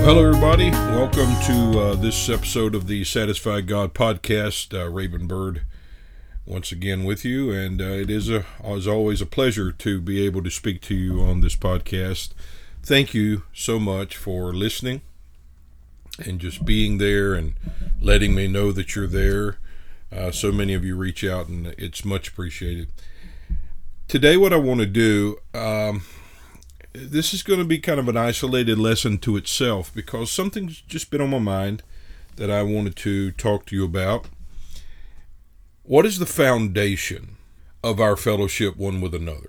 Hello, everybody. Welcome to this episode of the Satisfied God podcast. Raven Bird once again with you, and it is as always a pleasure to be able to speak to you on this podcast. Thank you so much for listening and just being there and letting me know that you're there. So many of you reach out, and it's much appreciated. Today, what I want to do, this is going to be kind of an isolated lesson to itself because something's just been on my mind that I wanted to talk to you about. What is the foundation of our fellowship one with another?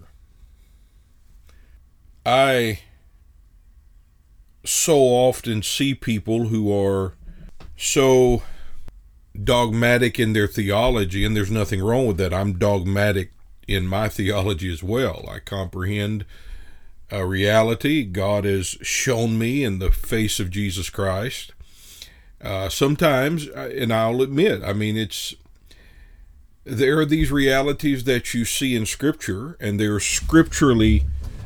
I so often see people who are so dogmatic in their theology, and there's nothing wrong with that. I'm dogmatic in my theology as well. I comprehend a reality God has shown me in the face of Jesus Christ. Sometimes, and I'll admit, there are these realities that you see in Scripture, and they're scripturally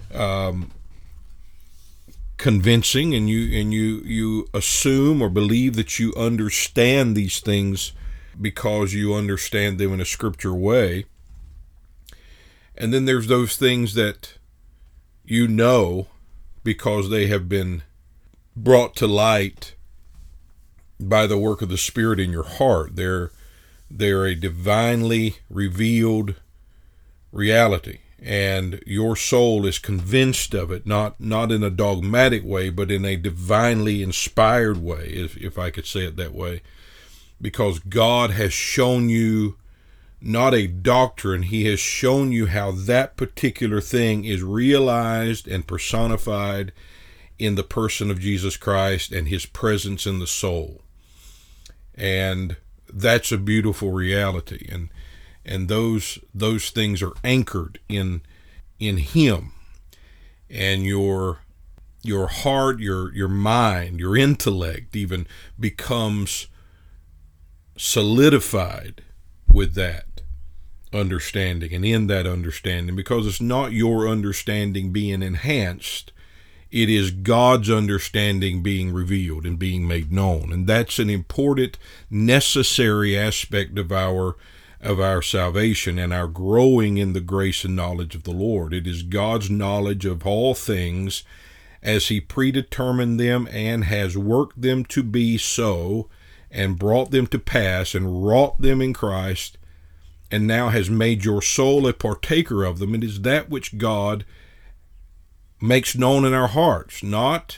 convincing, and you assume or believe that you understand these things because you understand them in a scripture way. And then there's those things that you know because they have been brought to light by the work of the Spirit in your heart. They're a divinely revealed reality, and your soul is convinced of it, not in a dogmatic way, but in a divinely inspired way, if I could say it that way, because God has shown you not a doctrine, He has shown you how that particular thing is realized and personified in the person of Jesus Christ and His presence in the soul. And that's a beautiful reality. And those things are anchored in Him. And your heart, your mind, your intellect even becomes solidified with that understanding and in that understanding, because it's not your understanding being enhanced, it is God's understanding being revealed and being made known. And that's an important, necessary aspect of our salvation and our growing in the grace and knowledge of the Lord. It is God's knowledge of all things as He predetermined them and has worked them to be so, and brought them to pass and wrought them in Christ, and now has made your soul a partaker of them. It is that which God makes known in our hearts, not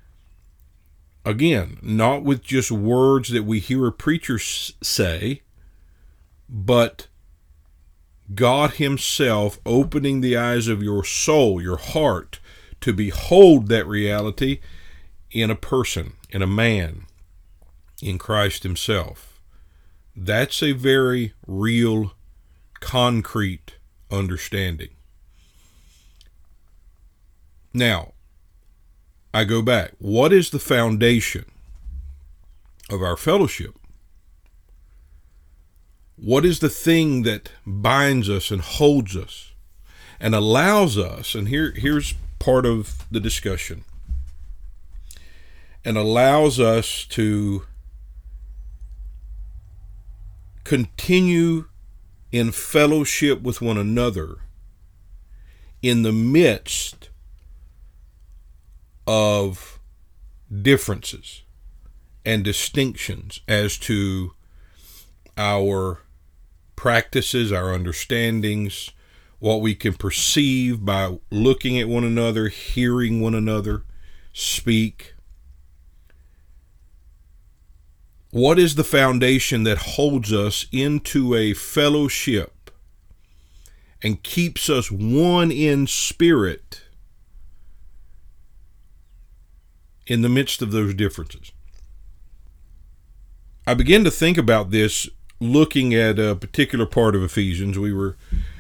with just words that we hear a preacher say, but God Himself opening the eyes of your soul, your heart, to behold that reality in a person, in a man, in Christ Himself. That's a very real, concrete understanding. Now, I go back. What is the foundation of our fellowship? What is the thing that binds us and holds us and allows us, and here's part of the discussion, and allows us to continue in fellowship with one another in the midst of differences and distinctions as to our practices, our understandings, what we can perceive by looking at one another, hearing one another speak. What is the foundation that holds us into a fellowship and keeps us one in spirit in the midst of those differences? I began to think about this looking at a particular part of Ephesians. We were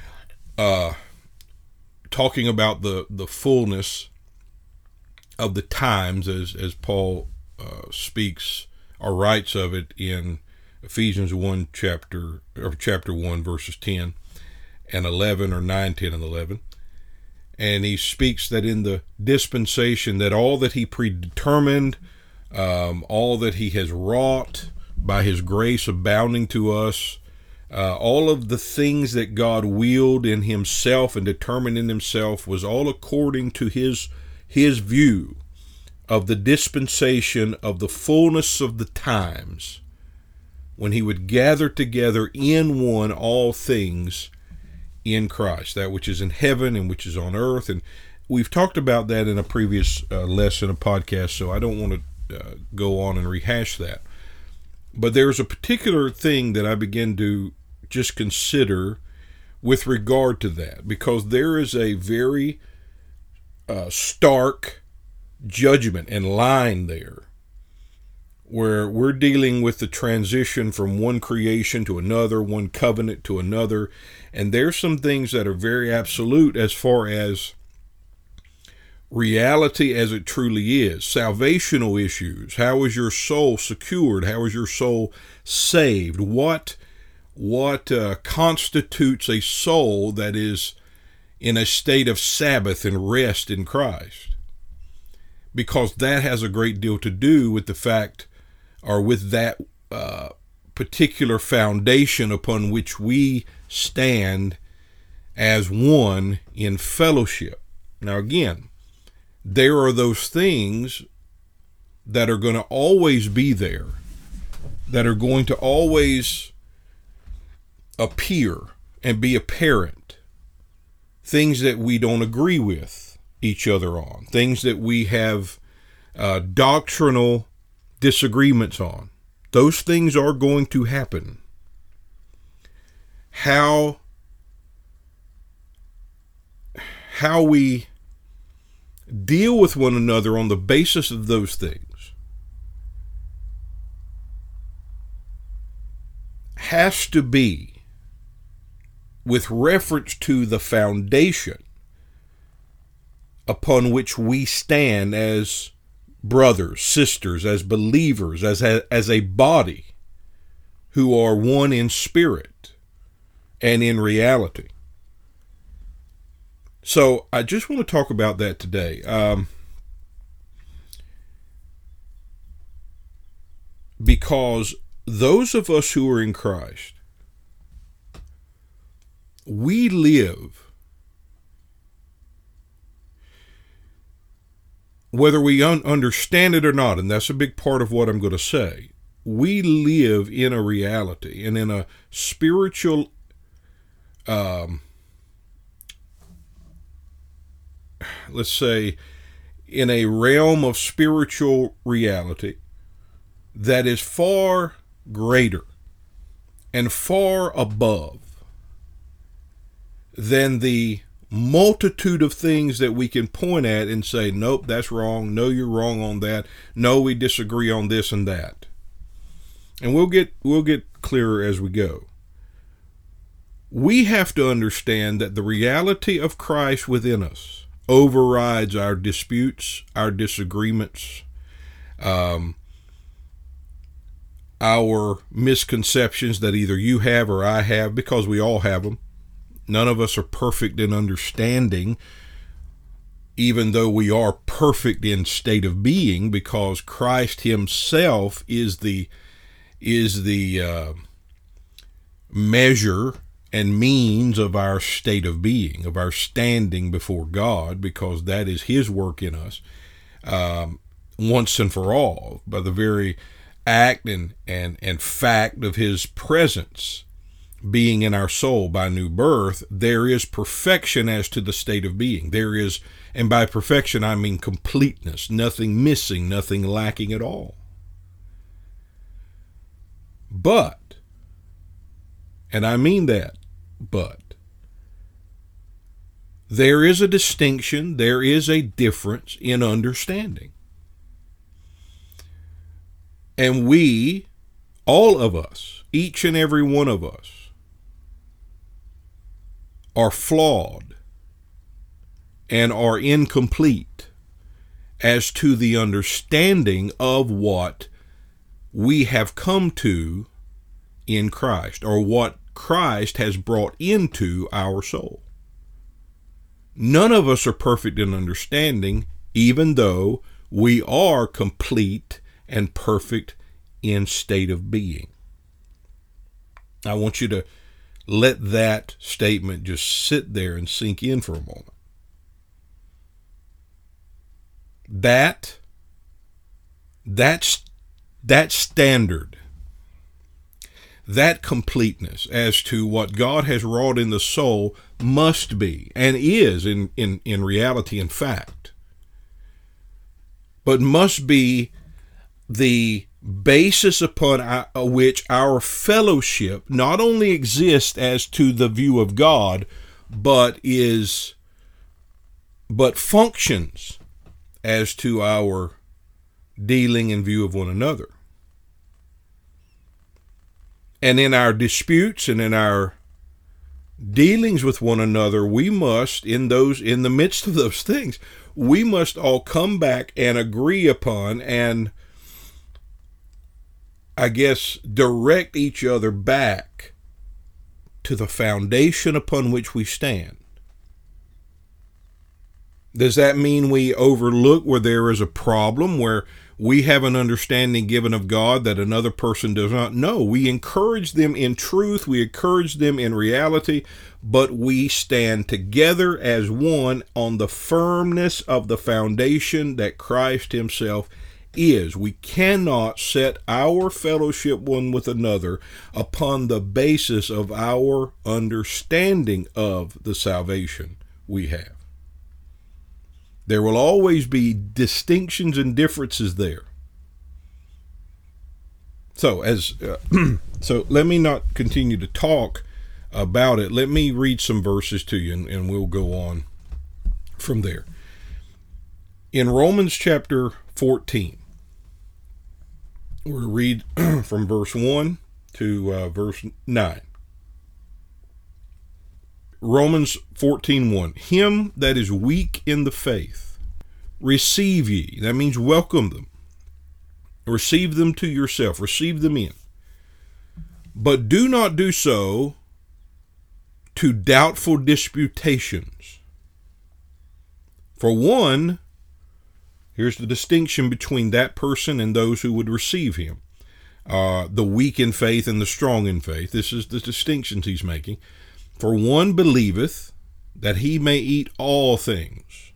talking about the fullness of the times as Paul speaks or writes of it in Ephesians 1 chapter 1 verses 10 and 11, or 9, 10, and 11. And he speaks that in the dispensation that all that he predetermined all that he has wrought by his grace abounding to us, all of the things that God willed in himself and determined in himself was all according to his view of the dispensation of the fullness of the times, when he would gather together in one all things in Christ, that which is in heaven and which is on earth. And we've talked about that in a previous lesson, a podcast, so I don't want to go on and rehash that. But there's a particular thing that I begin to just consider with regard to that, because there is a very stark judgment and line there, where we're dealing with the transition from one creation to another, one covenant to another, and there's some things that are very absolute as far as reality as it truly is. Salvational issues. How is your soul secured? How is your soul saved? What constitutes a soul that is in a state of Sabbath and rest in Christ? Because that has a great deal to do with the fact, or with that particular foundation upon which we stand as one in fellowship. Now again, there are those things that are going to always be there, that are going to always appear and be apparent. Things that we don't agree with each other on, things that we have doctrinal disagreements on. Those things are going to happen. How we deal with one another on the basis of those things has to be with reference to the foundation upon which we stand as brothers, sisters, as believers, as a body who are one in spirit and in reality. So I just want to talk about that today. Because those of us who are in Christ, we live, whether we understand it or not, and that's a big part of what I'm going to say, we live in a reality and in a spiritual let's say, in a realm of spiritual reality that is far greater and far above than the multitude of things that we can point at and say, nope, that's wrong. No, you're wrong on that. No, we disagree on this and that. And we'll get clearer as we go. We have to understand that the reality of Christ within us overrides our disputes, our disagreements, our misconceptions that either you have or I have, because we all have them. None of us are perfect in understanding, even though we are perfect in state of being, because Christ himself is the measure and means of our state of being, of our standing before God, because that is his work in us, once and for all, by the very act and fact of his presence being in our soul by new birth. There is perfection as to the state of being. There is, and by perfection I mean completeness, nothing missing, nothing lacking at all. But, and I mean that, but there is a distinction, there is a difference in understanding. And we, all of us, each and every one of us, are flawed and are incomplete as to the understanding of what we have come to in Christ, or what Christ has brought into our soul. None of us are perfect in understanding, even though we are complete and perfect in state of being. I want you to let that statement just sit there and sink in for a moment. That standard, that completeness as to what God has wrought in the soul must be, and is in reality and fact, but must be the basis upon which our fellowship not only exists as to the view of God, but functions as to our dealing in view of one another. And in our disputes and in our dealings with one another, we must, in the midst of those things, we must all come back and agree upon and, I guess, direct each other back to the foundation upon which we stand. Does that mean we overlook where there is a problem, where we have an understanding given of God that another person does not? No, we encourage them in truth, we encourage them in reality, but we stand together as one on the firmness of the foundation that Christ himself is. We cannot set our fellowship one with another upon the basis of our understanding of the salvation we have. There will always be distinctions and differences there. So so let me not continue to talk about it. Let me read some verses to you, and we'll go on from there. In Romans chapter 14, we'll read from verse 1 to verse 9. Romans 14:1. Him that is weak in the faith, receive ye. That means welcome them. Receive them to yourself. Receive them in. But do not do so to doubtful disputations. For one, here's the distinction between that person and those who would receive him. The weak in faith and the strong in faith. This is the distinctions he's making. For one believeth that he may eat all things.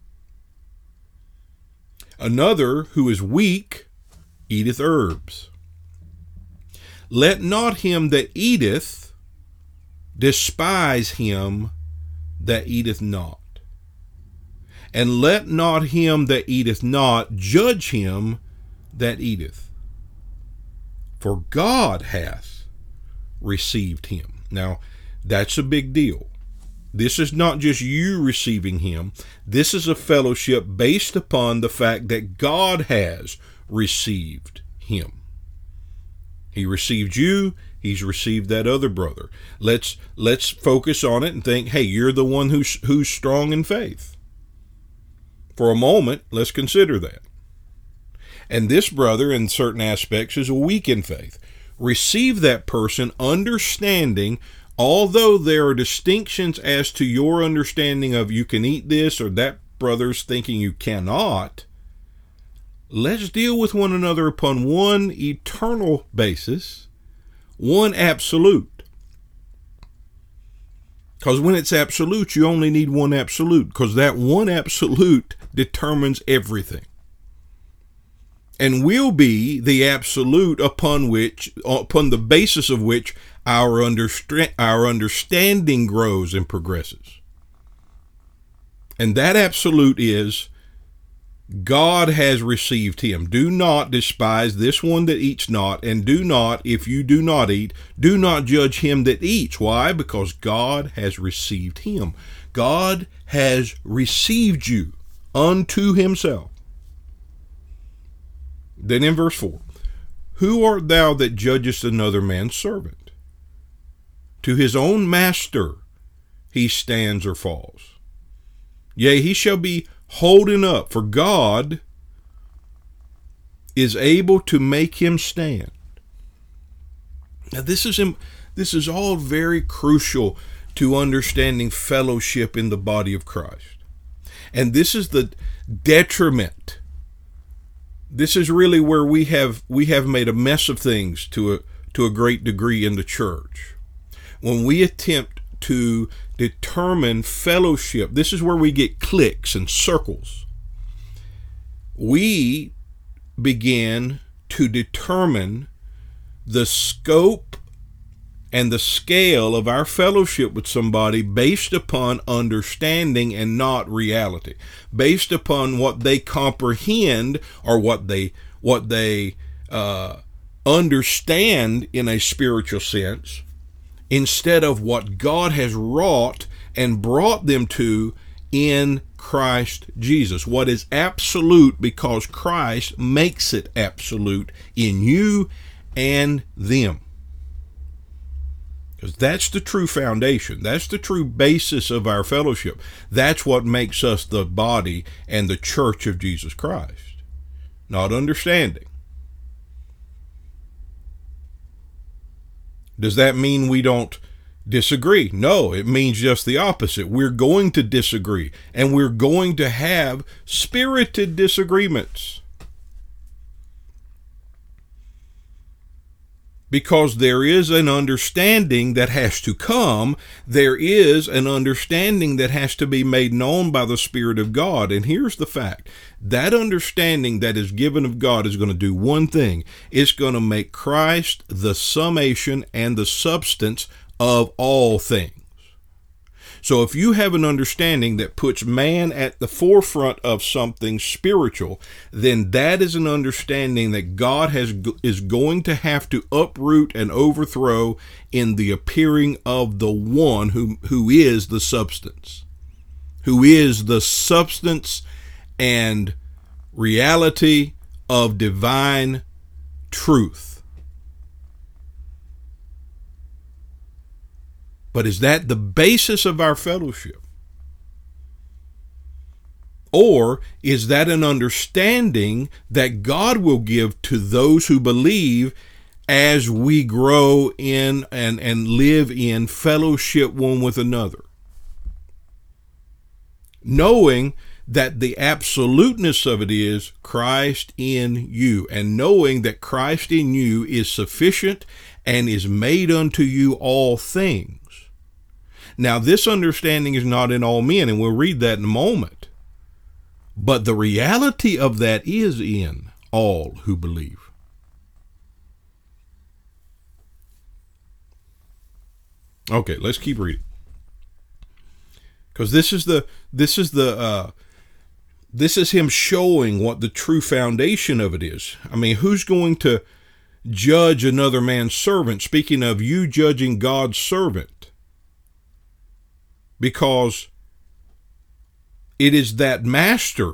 Another, who is weak, eateth herbs. Let not him that eateth despise him that eateth not. And let not him that eateth not judge him that eateth. For God hath received him. Now, that's a big deal. This is not just you receiving him. This is a fellowship based upon the fact that God has received him. He received you. He's received that other brother. Let's focus on it and think, hey, you're the one who's strong in faith. For a moment, let's consider that. And this brother, in certain aspects, is weak in faith. Receive that person, understanding, although there are distinctions as to your understanding of you can eat this, or that brother's thinking you cannot, let's deal with one another upon one eternal basis, one absolute. Because when it's absolute, you only need one absolute, because that one absolute determines everything. And will be the absolute upon the basis of which our understanding grows and progresses. And that absolute is God has received him. Do not despise this one that eats not, and do not, if you do not eat, do not judge him that eats. Why? Because God has received him. God has received you unto himself. Then in verse 4, who art thou that judgest another man's servant? To his own master he stands or falls. Yea, he shall be holden up, for God is able to make him stand. Now this is all very crucial to understanding fellowship in the body of Christ. And this is the detriment This is really where we have made a mess of things to a great degree in the church. When we attempt to determine fellowship, this is where we get cliques and circles. We begin to determine the scope and the scale of our fellowship with somebody based upon understanding and not reality, based upon what they comprehend or what they understand in a spiritual sense, instead of what God has wrought and brought them to in Christ Jesus. What is absolute because Christ makes it absolute in you and them. Because that's the true foundation. That's the true basis of our fellowship. That's what makes us the body and the church of Jesus Christ. Not understanding. Does that mean we don't disagree? No, it means just the opposite. We're going to disagree, and we're going to have spirited disagreements. Because there is an understanding that has to come. There is an understanding that has to be made known by the Spirit of God. And here's the fact. That understanding that is given of God is going to do one thing. It's going to make Christ the summation and the substance of all things. So if you have an understanding that puts man at the forefront of something spiritual, then that is an understanding that God is going to have to uproot and overthrow in the appearing of the one who is the substance, who is the substance and reality of divine truth. But is that the basis of our fellowship? Or is that an understanding that God will give to those who believe as we grow in and live in fellowship one with another? Knowing that the absoluteness of it is Christ in you, and knowing that Christ in you is sufficient and is made unto you all things. Now, this understanding is not in all men, and we'll read that in a moment. But the reality of that is in all who believe. Okay, let's keep reading. Because this is him showing what the true foundation of it is. I mean, who's going to judge another man's servant? Speaking of you judging God's servant. Because it is that master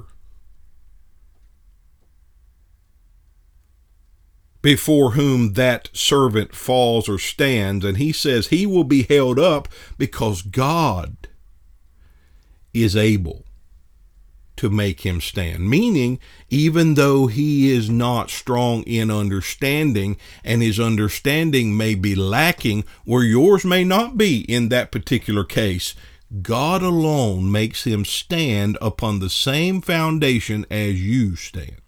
before whom that servant falls or stands. And he says he will be held up because God is able to make him stand. Meaning, even though he is not strong in understanding, and his understanding may be lacking where yours may not be in that particular case, God alone makes him stand upon the same foundation as you stand.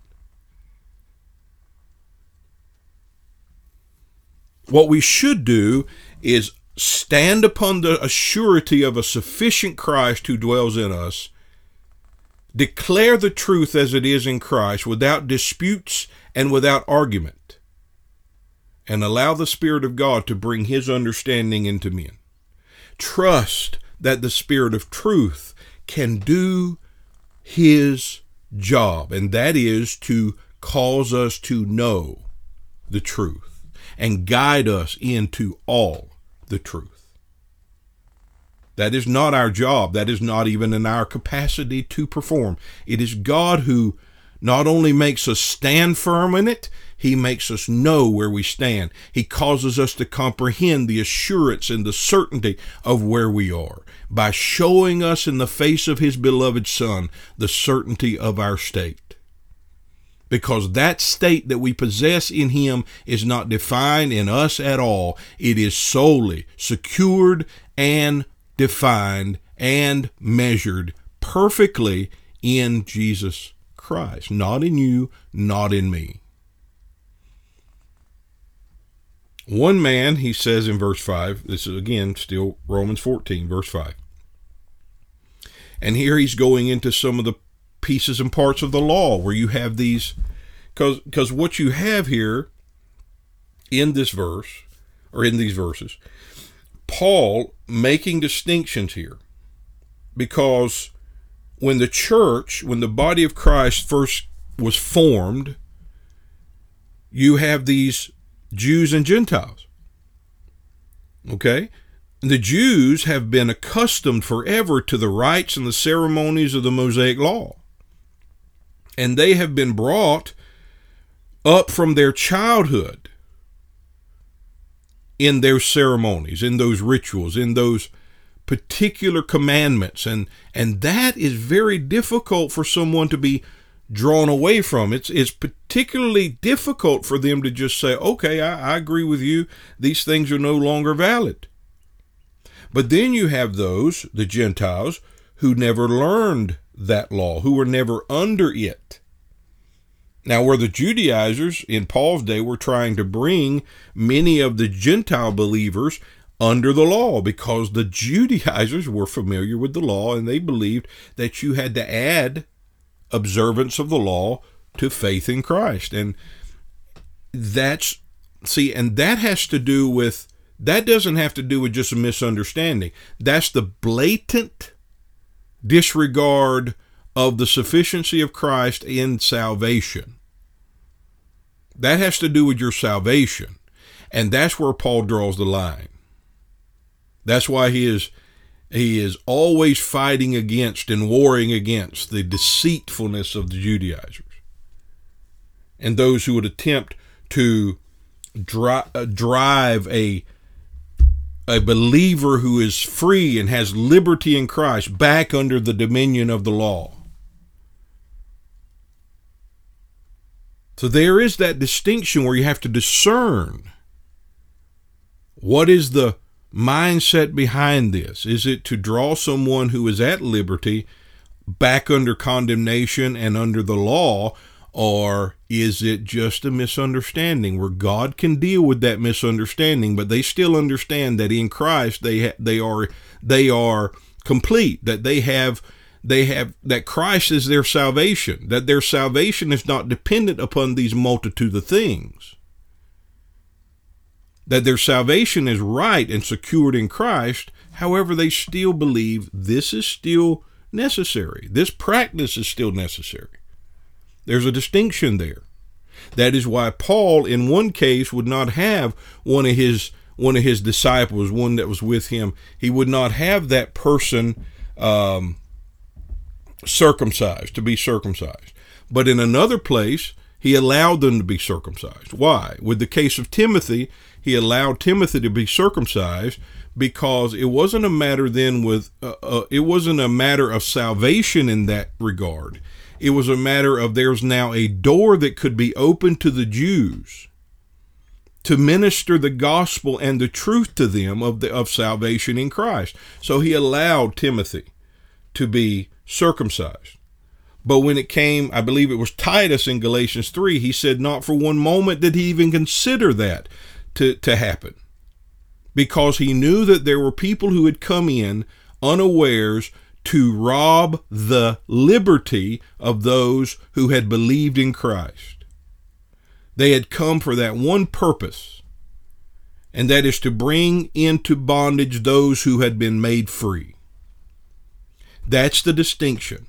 What we should do is stand upon the assurity of a sufficient Christ who dwells in us, declare the truth as it is in Christ without disputes and without argument, and allow the Spirit of God to bring his understanding into men. Trust that the Spirit of truth can do his job, and that is to cause us to know the truth and guide us into all the truth. That is not our job. That is not even in our capacity to perform. It is God who not only makes us stand firm in it, he makes us know where we stand. He causes us to comprehend the assurance and the certainty of where we are by showing us in the face of his beloved Son the certainty of our state. Because that state that we possess in him is not defined in us at all. It is solely secured and defined and measured perfectly in Jesus Christ. Christ, not in you, not in me. One man, he says in verse 5, this is again still Romans 14, verse 5. And here he's going into some of the pieces and parts of the law where you have these, because what you have here in this verse, or in these verses, Paul making distinctions here. Because when the church, when the body of Christ first was formed, you have these Jews and Gentiles. Okay? The Jews have been accustomed forever to the rites and the ceremonies of the Mosaic law. And they have been brought up from their childhood in their ceremonies, in those rituals, in those particular commandments. And that is very difficult for someone to be drawn away from. It's particularly difficult for them to just say, okay, I agree with you. These things are no longer valid. But then you have those, the Gentiles, who never learned that law, who were never under it. Now, where the Judaizers in Paul's day were trying to bring many of the Gentile believers under the law, because the Judaizers were familiar with the law and they believed that you had to add observance of the law to faith in Christ. And that has to do with, that doesn't have to do with just a misunderstanding. That's the blatant disregard of the sufficiency of Christ in salvation. That has to do with your salvation. And that's where Paul draws the line. That's why he is always fighting against and warring against the deceitfulness of the Judaizers and those who would attempt to drive a believer who is free and has liberty in Christ back under the dominion of the law. So there is that distinction where you have to discern what is the mindset behind this. Is it to draw someone who is at liberty back under condemnation and under the law, or is it just a misunderstanding where God can deal with that misunderstanding, but they still understand that in Christ they are complete, that they have that Christ is their salvation, that their salvation is not dependent upon these multitude of things, that their salvation is right and secured in Christ. However, they still believe this is still necessary. This practice is still necessary. There's a distinction there. That is why Paul, in one case, would not have one of his disciples, one that was with him, he would not have that person circumcised, to be circumcised. But in another place, he allowed them to be circumcised. Why? With the case of Timothy, he allowed Timothy to be circumcised because it wasn't a matter then it wasn't a matter of salvation in that regard. It was a matter of there's now a door that could be opened to the Jews to minister the gospel and the truth to them of salvation in Christ. So he allowed Timothy to be circumcised. But when it came, I believe it was Titus in Galatians 3, he said not for one moment did he even consider that to happen, because he knew that there were people who had come in unawares to rob the liberty of those who had believed in Christ. They had come for that one purpose, and that is to bring into bondage those who had been made free. That's the distinction.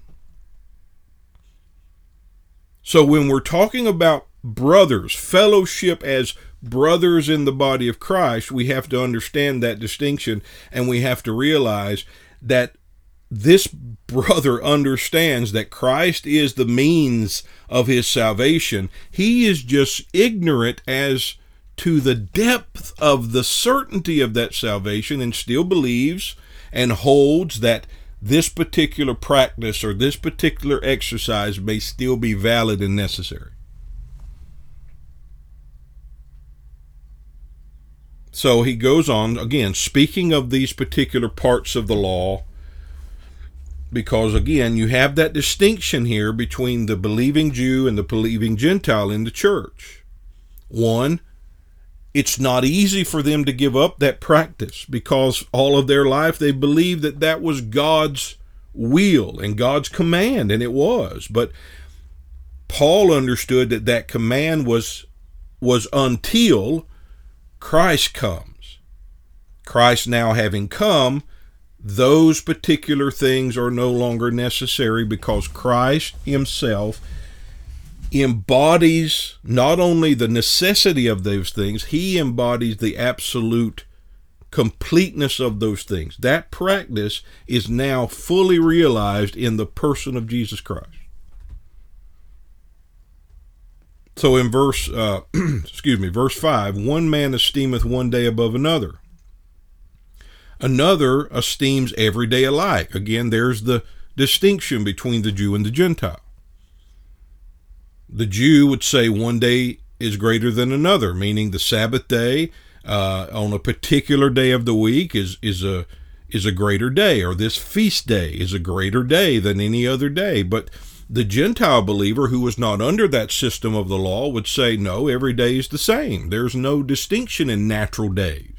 So when we're talking about brothers, fellowship as brothers in the body of Christ, we have to understand that distinction, and we have to realize that this brother understands that Christ is the means of his salvation. He is just ignorant as to the depth of the certainty of that salvation, and still believes and holds that this particular practice or this particular exercise may still be valid and necessary. So he goes on, again, speaking of these particular parts of the law, Because again, you have that distinction here between the believing Jew and the believing Gentile in the church. One, it's not easy for them to give up that practice because all of their life they believed that that was God's will and God's command, and it was. But Paul understood that that command was until Christ comes. Christ now having come, those particular things are no longer necessary because Christ himself embodies not only the necessity of those things, he embodies the absolute completeness of those things. That practice is now fully realized in the person of Jesus Christ. So in verse 5, one man esteemeth one day above another. Another esteems every day alike. Again, there's the distinction between the Jew and the Gentile. The Jew would say one day is greater than another, meaning the Sabbath day on a particular day of the week is a greater day, or this feast day is a greater day than any other day. But the Gentile believer who was not under that system of the law would say, no, every day is the same. There's no distinction in natural days.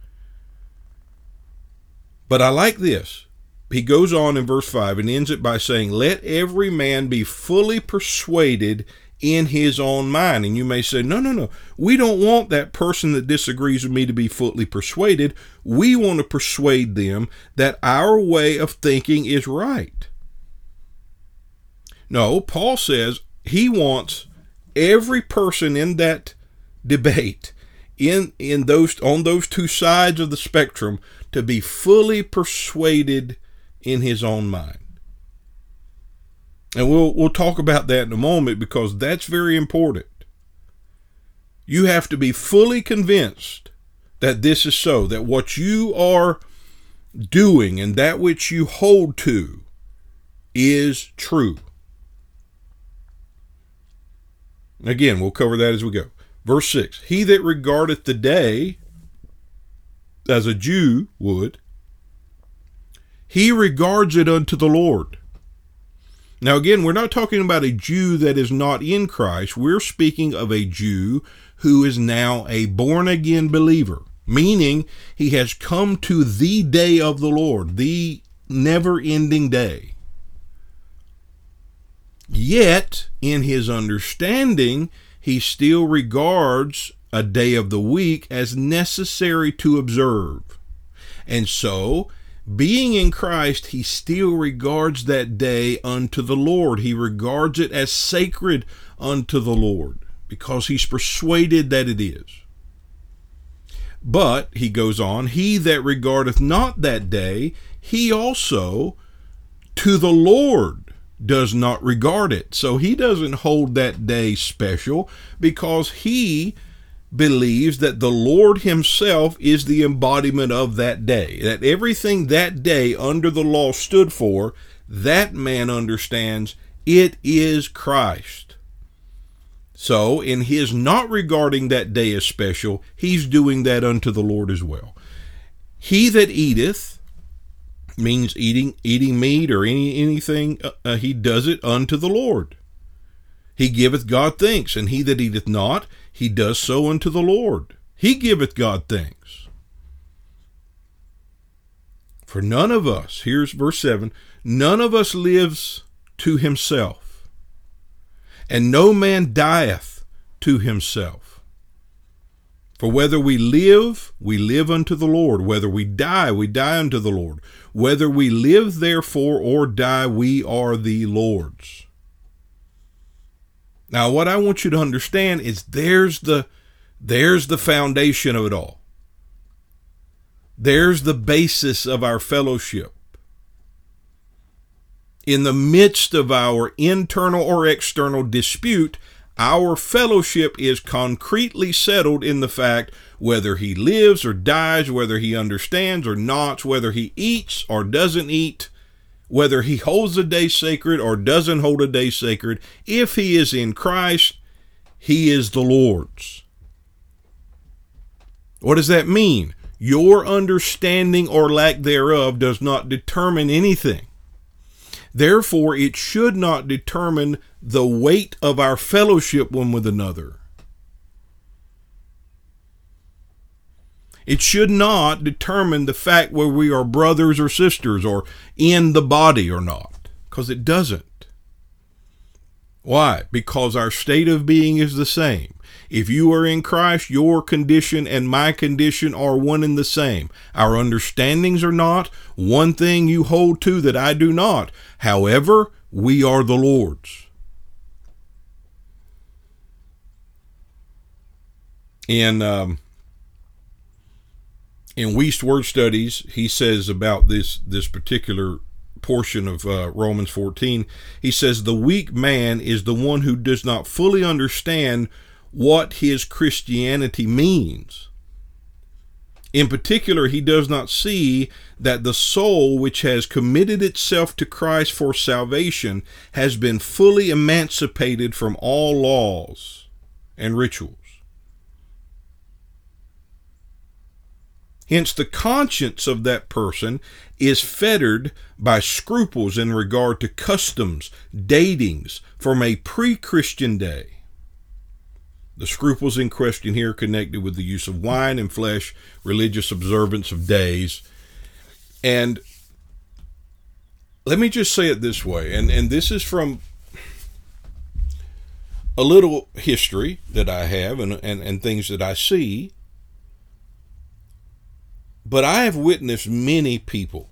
But I like this. He goes on in verse 5 and ends it by saying, let every man be fully persuaded in his own mind. And you may say, no, we don't want that person that disagrees with me to be fully persuaded. We want to persuade them that our way of thinking is right. No, Paul says he wants every person in that debate, on those two sides of the spectrum, to be fully persuaded in his own mind. And we'll talk about that in a moment because that's very important. You have to be fully convinced that this is so, that what you are doing and that which you hold to is true. Again, we'll cover that as we go. Verse 6, he that regardeth the day as a Jew would, he regards it unto the Lord. Now again, we're not talking about a Jew that is not in Christ. We're speaking of a Jew who is now a born-again believer, meaning he has come to the day of the Lord, the never-ending day. Yet, in his understanding, he still regards a day of the week as necessary to observe. And so, being in Christ, he still regards that day unto the Lord. He regards it as sacred unto the Lord because he's persuaded that it is. But, he goes on, he that regardeth not that day, he also to the Lord does not regard it. So he doesn't hold that day special because he believes that the Lord himself is the embodiment of that day, that everything that day under the law stood for, that man understands it is Christ. So in his not regarding that day as special, he's doing that unto the Lord as well. He that eateth means eating meat or anything, he does it unto the Lord. He giveth God thanks, and he that eateth not, he does so unto the Lord. He giveth God thanks. For none of us, here's verse 7, none of us lives to himself, and no man dieth to himself. For whether we live unto the Lord. Whether we die unto the Lord. Whether we live therefore or die, we are the Lord's. Now, what I want you to understand is there's the foundation of it all. There's the basis of our fellowship. In the midst of our internal or external dispute, our fellowship is concretely settled in the fact whether he lives or dies, whether he understands or not, whether he eats or doesn't eat, whether he holds a day sacred or doesn't hold a day sacred. If he is in Christ, he is the Lord's. What does that mean? Your understanding or lack thereof does not determine anything. Therefore, it should not determine the weight of our fellowship one with another. It should not determine the fact whether we are brothers or sisters or in the body or not, because it doesn't. Why? Because our state of being is the same. If you are in Christ, your condition and my condition are one and the same. Our understandings are not. One thing you hold to that I do not. However, we are the Lord's. In Wuest Word Studies, he says about this particular portion of Romans 14, he says, the weak man is the one who does not fully understand what his Christianity means. In particular, he does not see that the soul which has committed itself to Christ for salvation has been fully emancipated from all laws and rituals. Hence, the conscience of that person is fettered by scruples in regard to customs, datings from a pre-Christian day. The scruples in question here are connected with the use of wine and flesh, religious observance of days. And let me just say it this way, and this is from a little history that I have and things that I see. But I have witnessed many people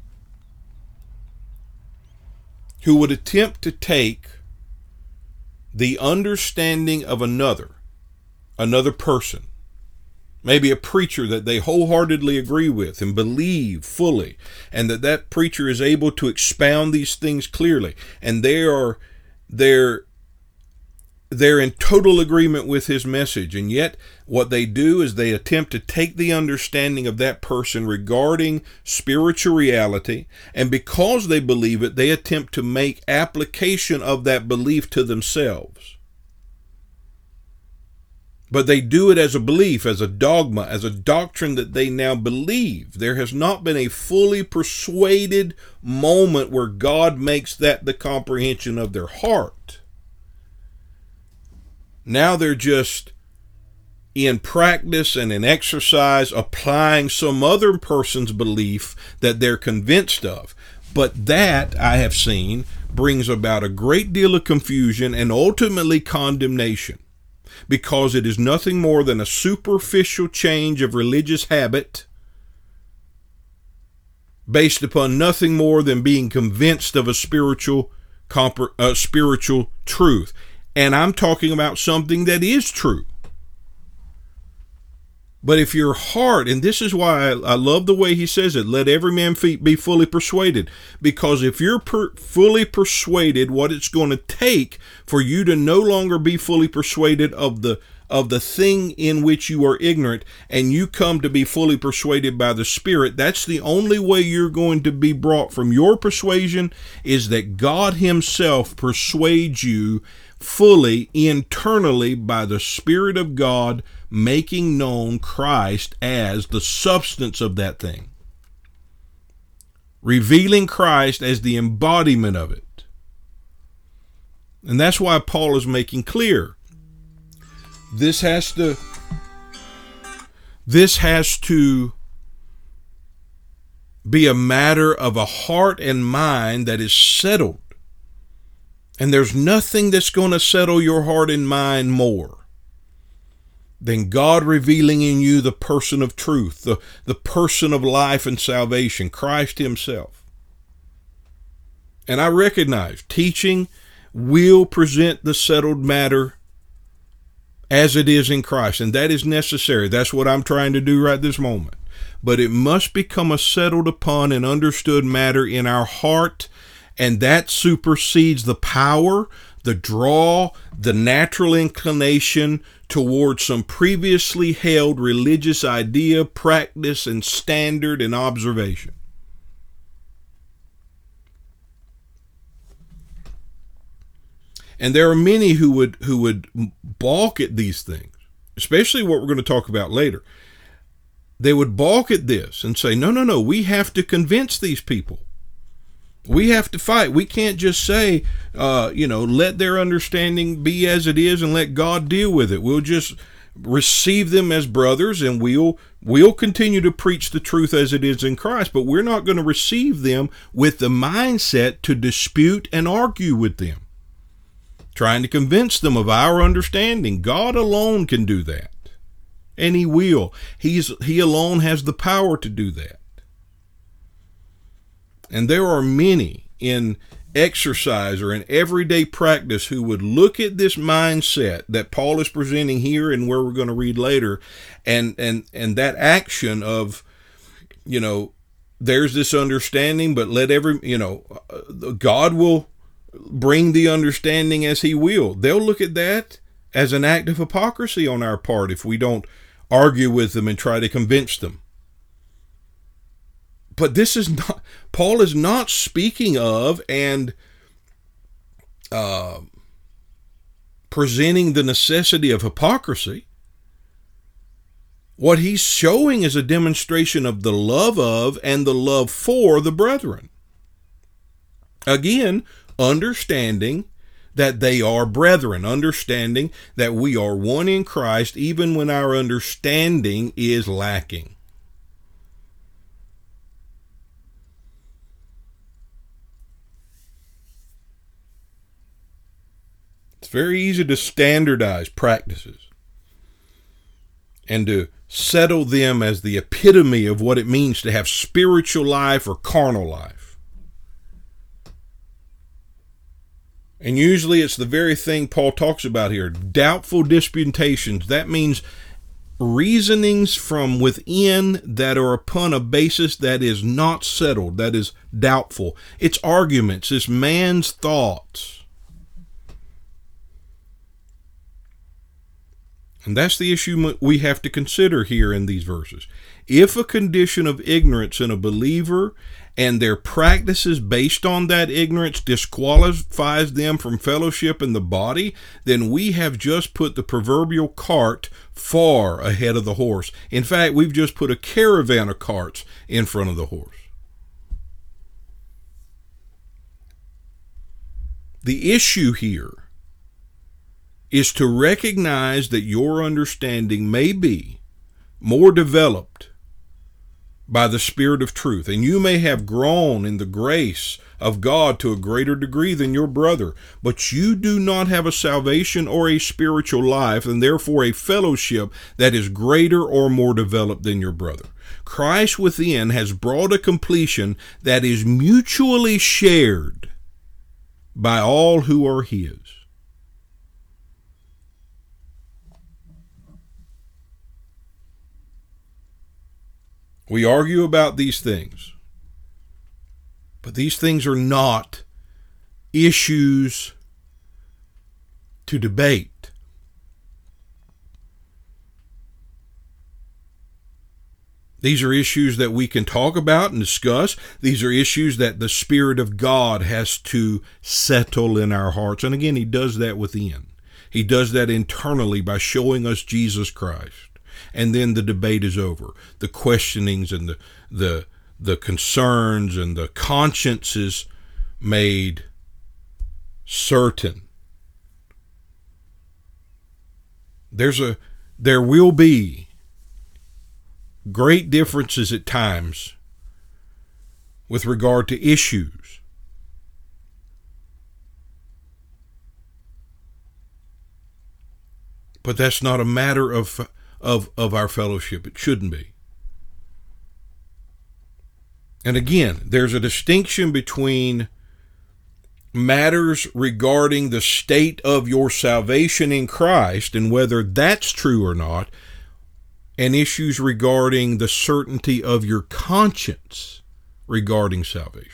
who would attempt to take the understanding of another person, maybe a preacher that they wholeheartedly agree with and believe fully, and that preacher is able to expound these things clearly, and they're in total agreement with his message, and yet what they do is they attempt to take the understanding of that person regarding spiritual reality, and because they believe it, they attempt to make application of that belief to themselves. But they do it as a belief, as a dogma, as a doctrine that they now believe. There has not been a fully persuaded moment where God makes that the comprehension of their heart. Now they're just in practice and in exercise applying some other person's belief that they're convinced of. But that, I have seen, brings about a great deal of confusion and ultimately condemnation, because it is nothing more than a superficial change of religious habit based upon nothing more than being convinced of a spiritual truth. And I'm talking about something that is true. But if your heart, and this is why I love the way he says it, let every man be fully persuaded. Because if you're fully persuaded, what it's going to take for you to no longer be fully persuaded of the thing in which you are ignorant, and you come to be fully persuaded by the Spirit, that's the only way you're going to be brought from your persuasion, is that God himself persuades you fully internally by the Spirit of God, making known Christ as the substance of that thing, revealing Christ as the embodiment of it. And that's why Paul is making clear this has to be a matter of a heart and mind that is settled. And there's nothing that's going to settle your heart and mind more than God revealing in you the person of truth, the person of life and salvation, Christ himself. And I recognize teaching will present the settled matter as it is in Christ, and that is necessary. That's what I'm trying to do right this moment. But it must become a settled upon and understood matter in our heart, and that supersedes the power, the draw, the natural inclination towards some previously held religious idea, practice, and standard and observation. And there are many who would balk at these things, especially what we're going to talk about later. They would balk at this and say, no, we have to convince these people. We have to fight. We can't just say, let their understanding be as it is and let God deal with it. We'll just receive them as brothers, and we'll continue to preach the truth as it is in Christ, but we're not going to receive them with the mindset to dispute and argue with them, trying to convince them of our understanding. God alone can do that, and He will. He alone has the power to do that. And there are many in exercise or in everyday practice who would look at this mindset that Paul is presenting here and where we're going to read later, and that action of, there's this understanding, but God will bring the understanding as He will. They'll look at that as an act of hypocrisy on our part if we don't argue with them and try to convince them. But this is not, Paul is not speaking of and presenting the necessity of hypocrisy. What he's showing is a demonstration of the love of and the love for the brethren. Again, understanding that they are brethren, understanding that we are one in Christ, even when our understanding is lacking. It's very easy to standardize practices and to settle them as the epitome of what it means to have spiritual life or carnal life. And usually it's the very thing Paul talks about here, doubtful disputations. That means reasonings from within that are upon a basis that is not settled, that is doubtful. It's arguments, it's man's thoughts. And that's the issue we have to consider here in these verses. If a condition of ignorance in a believer and their practices based on that ignorance disqualifies them from fellowship in the body, then we have just put the proverbial cart far ahead of the horse. In fact, we've just put a caravan of carts in front of the horse. The issue here is to recognize that your understanding may be more developed by the Spirit of truth, and you may have grown in the grace of God to a greater degree than your brother, but you do not have a salvation or a spiritual life, and therefore a fellowship that is greater or more developed than your brother. Christ within has brought a completion that is mutually shared by all who are His. We argue about these things, but these things are not issues to debate. These are issues that we can talk about and discuss. These are issues that the Spirit of God has to settle in our hearts. And again, He does that within. He does that internally by showing us Jesus Christ. And then the debate is over. The questionings and the concerns and the conscience is made certain. There will be great differences at times with regard to issues. But that's not a matter of our fellowship. It shouldn't be. And again, there's a distinction between matters regarding the state of your salvation in Christ and whether that's true or not, and issues regarding the certainty of your conscience regarding salvation.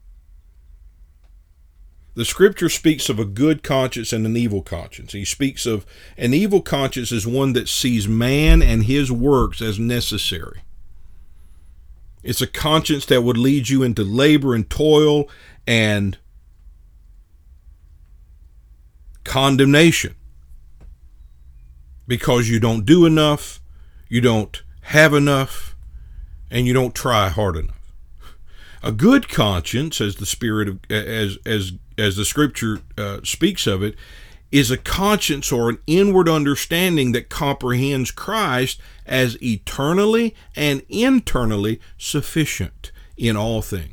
The Scripture speaks of a good conscience and an evil conscience. He speaks of an evil conscience as one that sees man and his works as necessary. It's a conscience that would lead you into labor and toil and condemnation because you don't do enough, you don't have enough, and you don't try hard enough. A good conscience, as the Spirit of, as the Scripture speaks of it, is a conscience or an inward understanding that comprehends Christ as eternally and internally sufficient in all things.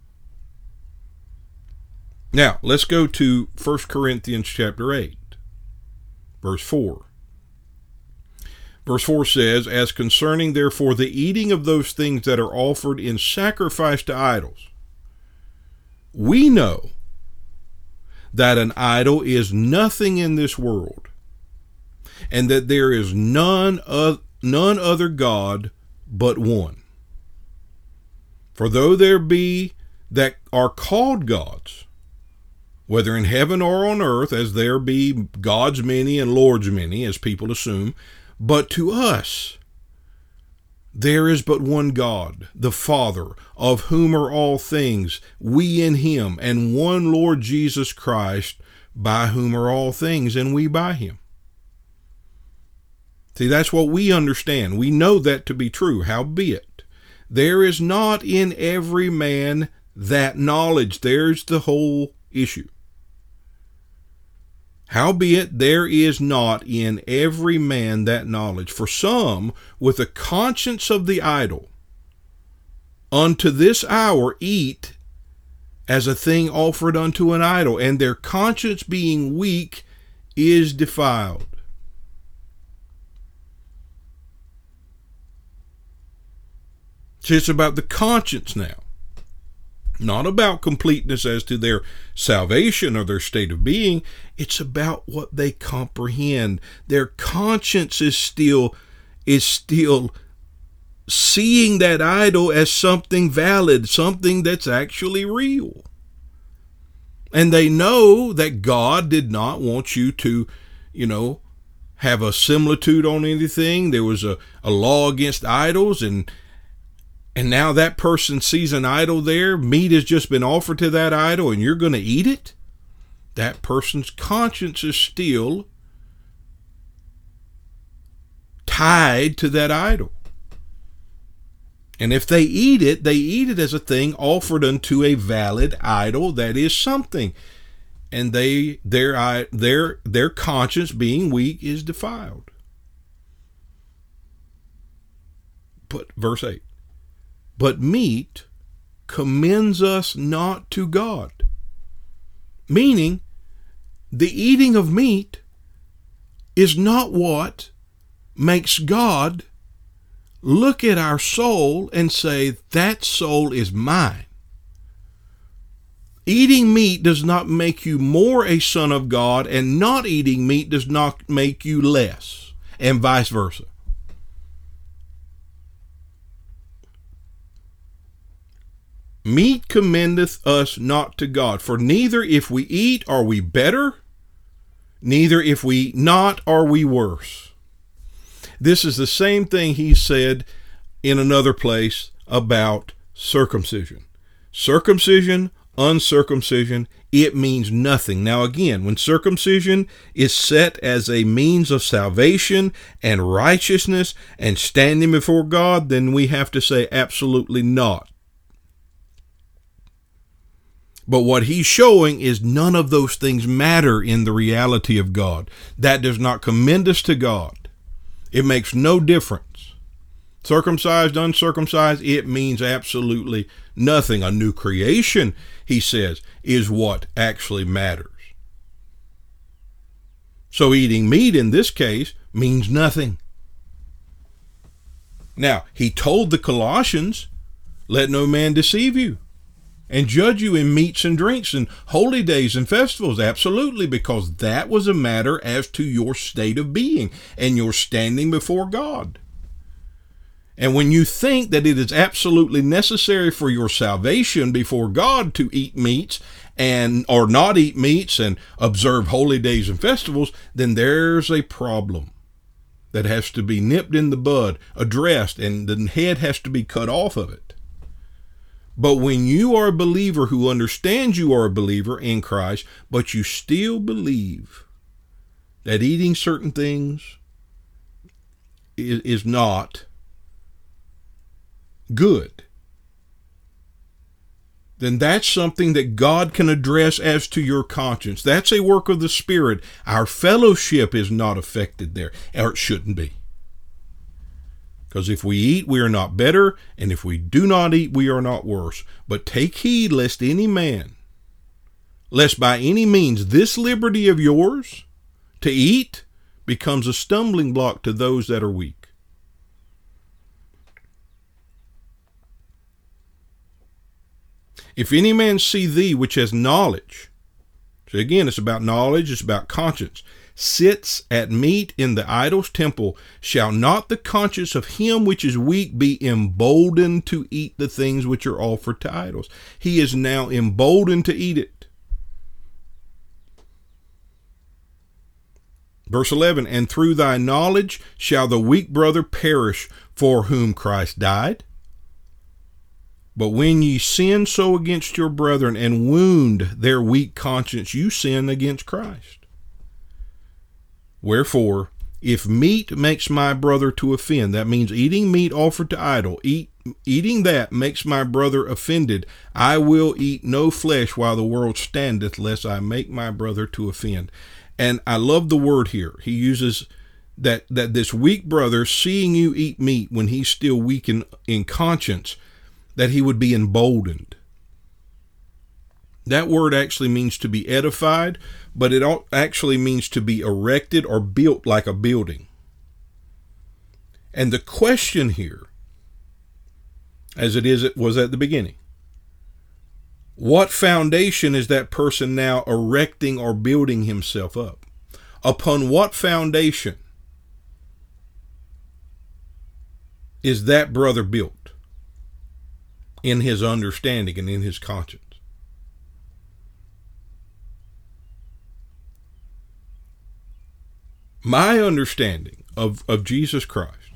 Now, let's go to 1 Corinthians chapter 8, verse 4. Verse 4 says, "As concerning therefore the eating of those things that are offered in sacrifice to idols, we know that an idol is nothing in this world, and that there is none other God but one. For though there be that are called gods, whether in heaven or on earth, as there be gods many and lords many, as people assume, but to us there is but one God, the Father, of whom are all things, we in him, and one Lord Jesus Christ, by whom are all things, and we by him." See, that's what we understand. We know that to be true. Howbeit, there is not in every man that knowledge. There's the whole issue. Howbeit, there is not in every man that knowledge. For some, with a conscience of the idol, unto this hour eat as a thing offered unto an idol, and their conscience being weak is defiled. See, it's about the conscience now. Not about completeness as to their salvation or their state of being. It's about what they comprehend. Their conscience is still seeing that idol as something valid, something that's actually real. And they know that God did not want you to, have a similitude on anything. There was a law against idols, and now that person sees an idol there, meat has just been offered to that idol, and you're going to eat it? That person's conscience is still tied to that idol. And if they eat it as a thing offered unto a valid idol that is something. And their conscience being weak is defiled. But verse 8. But meat commends us not to God. Meaning, the eating of meat is not what makes God look at our soul and say, that soul is mine. Eating meat does not make you more a son of God, and not eating meat does not make you less, and vice versa. Meat commendeth us not to God, for neither if we eat are we better, neither if we eat not are we worse. This is the same thing he said in another place about circumcision. Circumcision, uncircumcision, it means nothing. Now again, when circumcision is set as a means of salvation and righteousness and standing before God, then we have to say absolutely not. But what he's showing is none of those things matter in the reality of God. That does not commend us to God. It makes no difference. Circumcised, uncircumcised, it means absolutely nothing. A new creation, he says, is what actually matters. So eating meat in this case means nothing. Now, he told the Colossians, let no man deceive you and judge you in meats and drinks and holy days and festivals. Absolutely, because that was a matter as to your state of being and your standing before God. And when you think that it is absolutely necessary for your salvation before God to eat meats or not eat meats and observe holy days and festivals, then there's a problem that has to be nipped in the bud, addressed, and the head has to be cut off of it. But when you are a believer who understands you are a believer in Christ, but you still believe that eating certain things is not good, then that's something that God can address as to your conscience. That's a work of the Spirit. Our fellowship is not affected there, or it shouldn't be. Because if we eat, we are not better, and if we do not eat, we are not worse. But take heed lest by any means this liberty of yours to eat becomes a stumbling block to those that are weak. If any man see thee which has knowledge, so again, it's about knowledge, it's about conscience, sits at meat in the idol's temple, shall not the conscience of him which is weak be emboldened to eat the things which are offered to idols? He is now emboldened to eat it. Verse 11, and through thy knowledge shall the weak brother perish for whom Christ died. But when ye sin so against your brethren and wound their weak conscience, you sin against Christ. Wherefore, if meat makes my brother to offend, that means eating meat offered to idol, eating that makes my brother offended, I will eat no flesh while the world standeth, lest I make my brother to offend. And I love the word here. He uses that this weak brother, seeing you eat meat when he's still weak in conscience, that he would be emboldened. That word actually means to be edified, but it actually means to be erected or built like a building. And the question here, as it was at the beginning, what foundation is that person now erecting or building himself up? Upon what foundation is that brother built? In his understanding and in his conscience. My understanding of Jesus Christ,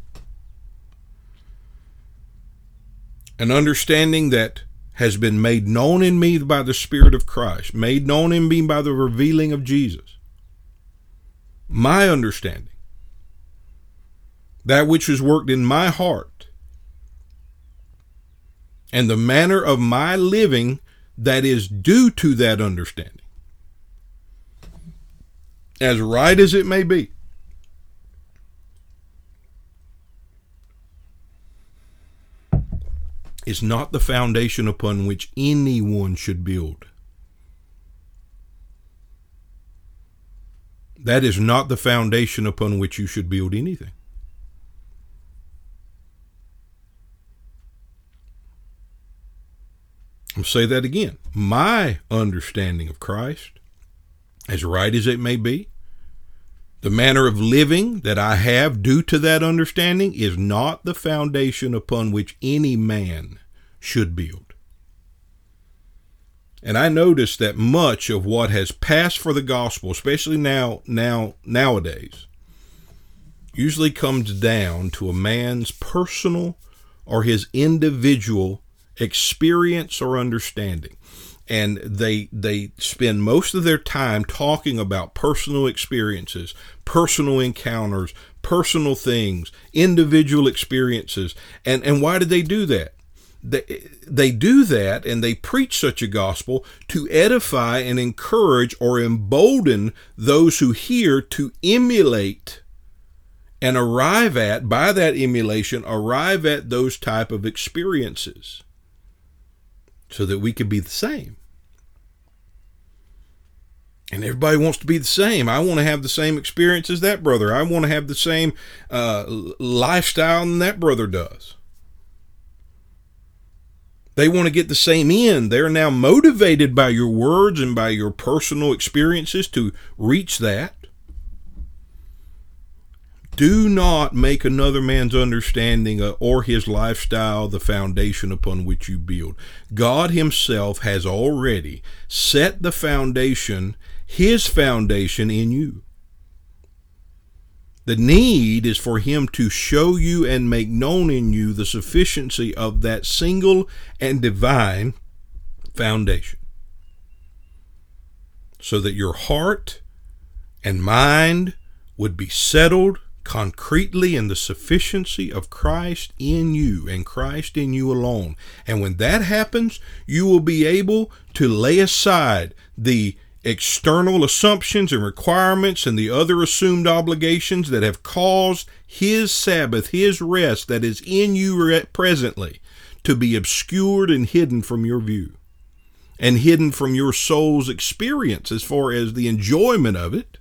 an understanding that has been made known in me by the Spirit of Christ, made known in me by the revealing of Jesus. My understanding, that which was worked in my heart, and the manner of my living that is due to that understanding, as right as it may be, is not the foundation upon which anyone should build. That is not the foundation upon which you should build anything. I'll say that again. My understanding of Christ, as right as it may be, the manner of living that I have due to that understanding is not the foundation upon which any man should build. And I notice that much of what has passed for the gospel, especially nowadays, usually comes down to a man's personal or his individual experience or understanding. And they spend most of their time talking about personal experiences, personal encounters, personal things, individual experiences. And why did they do that? They do that, and they preach such a gospel to edify and encourage or embolden those who hear to emulate and arrive at, by that emulation, arrive at those type of experiences, so that we could be the same. And everybody wants to be the same. I want to have the same experience as that brother. I want to have the same lifestyle than that brother does. They want to get the same end. They're now motivated by your words and by your personal experiences to reach that. Do not make another man's understanding or his lifestyle the foundation upon which you build. God himself has already set the foundation, his foundation, in you. The need is for him to show you and make known in you the sufficiency of that single and divine foundation, so that your heart and mind would be settled concretely in the sufficiency of Christ in you and Christ in you alone. And when that happens, you will be able to lay aside the external assumptions and requirements and the other assumed obligations that have caused His Sabbath, His rest that is in you presently, to be obscured and hidden from your view and hidden from your soul's experience as far as the enjoyment of it.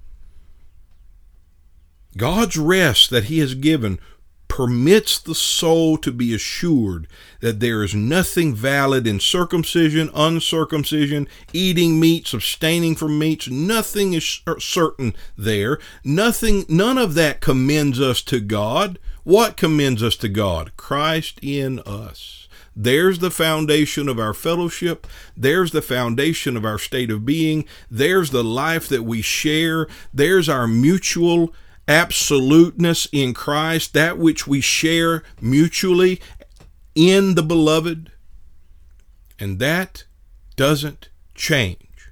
God's rest that He has given permits the soul to be assured that there is nothing valid in circumcision, uncircumcision, eating meats, abstaining from meats. Nothing is certain there. None of that commends us to God. What commends us to God? Christ in us. There's the foundation of our fellowship. There's the foundation of our state of being. There's the life that we share. There's our mutual absoluteness in Christ, that which we share mutually in the beloved. And that doesn't change.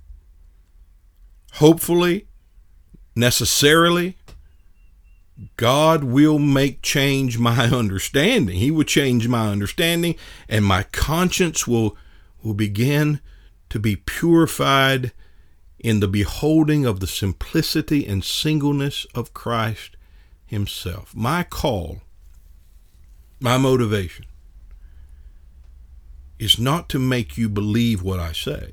Hopefully, necessarily, God will change my understanding. He will change my understanding, and my conscience will begin to be purified in the beholding of the simplicity and singleness of Christ Himself. My call, my motivation, is not to make you believe what I say.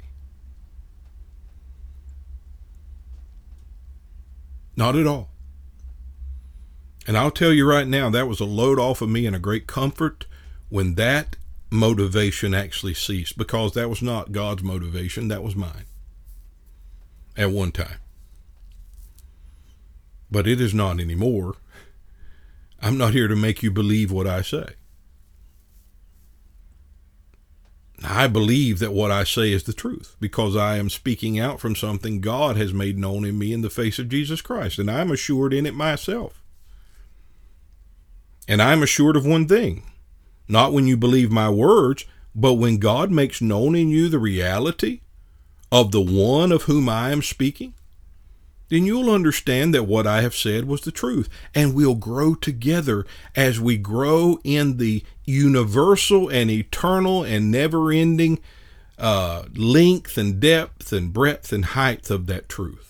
Not at all. And I'll tell you right now, that was a load off of me and a great comfort when that motivation actually ceased, because that was not God's motivation, that was mine at one time. But it is not anymore. I'm not here to make you believe what I say. I believe that what I say is the truth because I am speaking out from something God has made known in me in the face of Jesus Christ, and I'm assured in it myself. And I'm assured of one thing, not when you believe my words, but when God makes known in you the reality of the one of whom I am speaking, then you'll understand that what I have said was the truth, and we'll grow together as we grow in the universal and eternal and never-ending length and depth and breadth and height of that truth.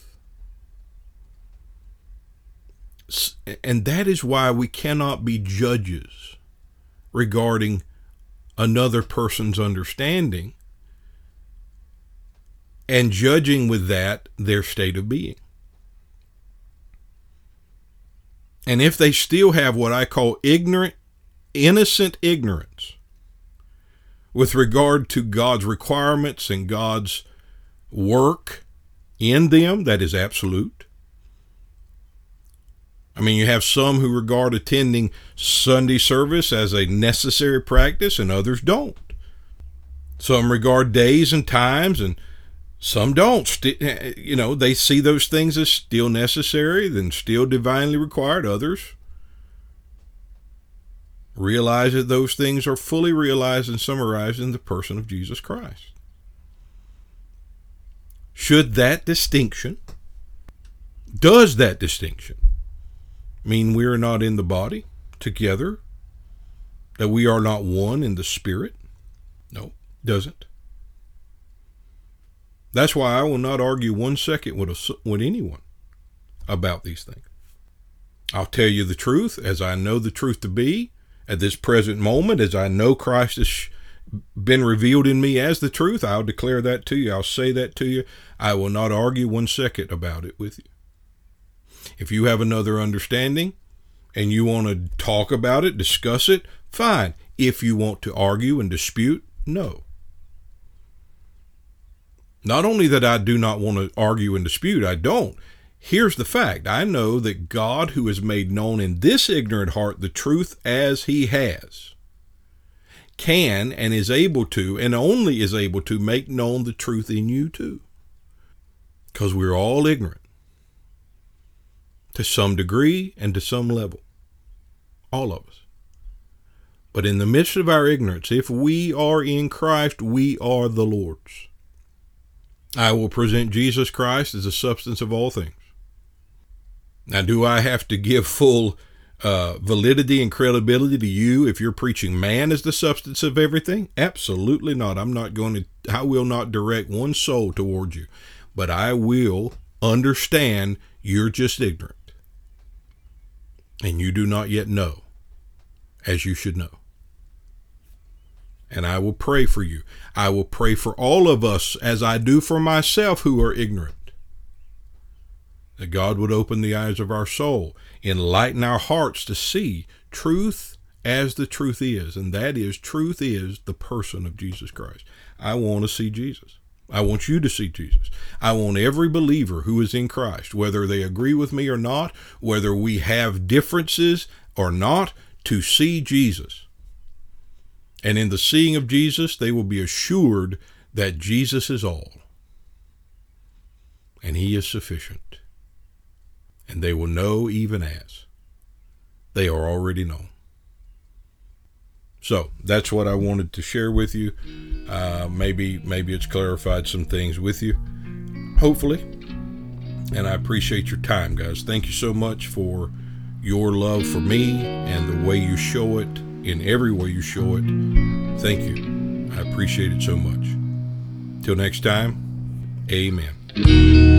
And that is why we cannot be judges regarding another person's understanding and judging with that their state of being. And if they still have what I call innocent ignorance with regard to God's requirements and God's work in them, that is absolute. I mean, you have some who regard attending Sunday service as a necessary practice and others don't. Some regard days and times and some don't. They see those things as still necessary, then still divinely required. Others realize that those things are fully realized and summarized in the person of Jesus Christ. Does that distinction mean we are not in the body together? That we are not one in the Spirit? No, doesn't. That's why I will not argue 1 second with anyone about these things. I'll tell you the truth as I know the truth to be at this present moment, as I know Christ has been revealed in me as the truth. I'll declare that to you. I'll say that to you. I will not argue 1 second about it with you. If you have another understanding and you want to talk about it, discuss it, fine. If you want to argue and dispute, no. Not only that I do not want to argue and dispute, I don't. Here's the fact. I know that God, who has made known in this ignorant heart the truth as He has, can and is able to, and only is able to, make known the truth in you too. Because we're all ignorant. To some degree and to some level. All of us. But in the midst of our ignorance, if we are in Christ, we are the Lord's. I will present Jesus Christ as the substance of all things. Now, do I have to give full validity and credibility to you if you're preaching man as the substance of everything? Absolutely not. I will not direct one soul towards you, but I will understand you're just ignorant and you do not yet know as you should know. And I will pray for you. I will pray for all of us as I do for myself who are ignorant, that God would open the eyes of our soul, enlighten our hearts to see truth as the truth is, and that is, truth is the person of Jesus Christ. I want to see Jesus. I want you to see Jesus. I want every believer who is in Christ, whether they agree with me or not, whether we have differences or not, to see Jesus. And in the seeing of Jesus, they will be assured that Jesus is all, and he is sufficient. And they will know even as they are already known. So that's what I wanted to share with you. Maybe it's clarified some things with you, hopefully. And I appreciate your time, guys. Thank you so much for your love for me and the way you show it, in every way you show it. Thank you. I appreciate it so much. Till next time, amen.